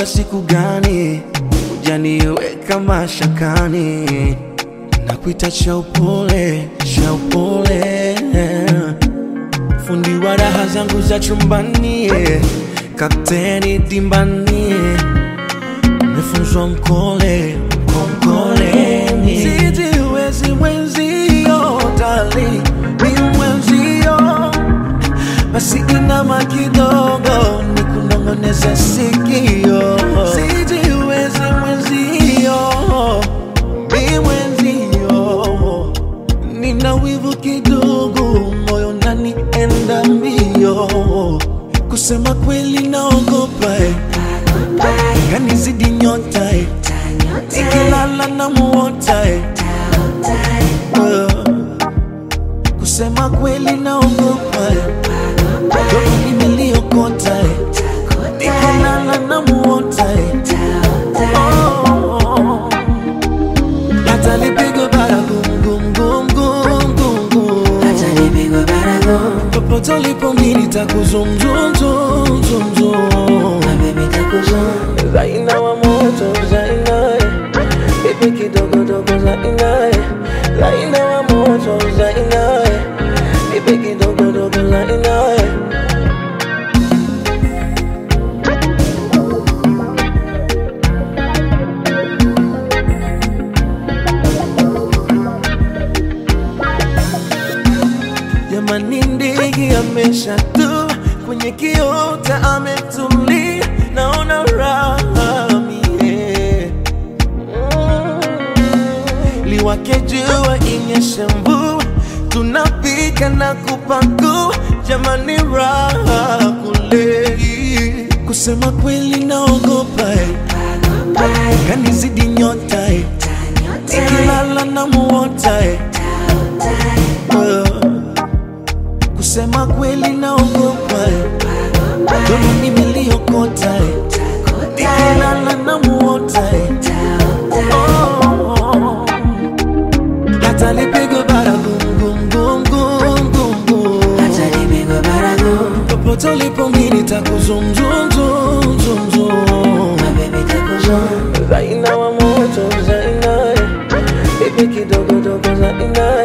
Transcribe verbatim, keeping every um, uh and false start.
siku gani hujaniweka mashakani, nakuita cha upole, cha upole, fundi wa raha zangu za chumbani, kapteni dimbani, nifunzwa mkole, mkole. Sijiwezi mwenzio, darling, ni mwenzio, basi inama kidogo nikunong'oneze sikio. Sijiwezi mwenzio, mi mwenzio, nina wivu kidogo, moyo unanienda mbio. Kusema kweli naogopa, kanizidi nyota, nikilala namuota. Kusema kweli naogopa, dogo nimeliokota, nikilala namuota. Hata nipigwe baragumu, gumu, gumu, gumu, gumu, hata nipigwe baragumu, popote ulipo mimi nitakuzum, zum, zum, zum, zum. Baby nitakuzum, Zaina wa moto, Zaina, baby kidogo dogo, Zaina, Zaina wa moto, Zaina, baby kidogo dogo, Zaina. Jamani ndege ameshatua kwenye kiota, ametulia, naona raha mie. mm. Liwake jua inyeshe mvua, tunapika na kupakua, jamani raha kule. Kusema kweli naogopa, kanizidi nyota, nikilala namuota. Kusema kweli naogopa, dogo nimeliokota, nikilala namuota. Hata nipigwe baragumu, gumu, gumu, gumu, gumu, hata nipigwe baragumu, popote ulipo mimi nitakuzum, zum, zum, zum, zum. Baby nitakuzum, Zaina wa moto, Zaina, baby kidogo dogo, Zaina.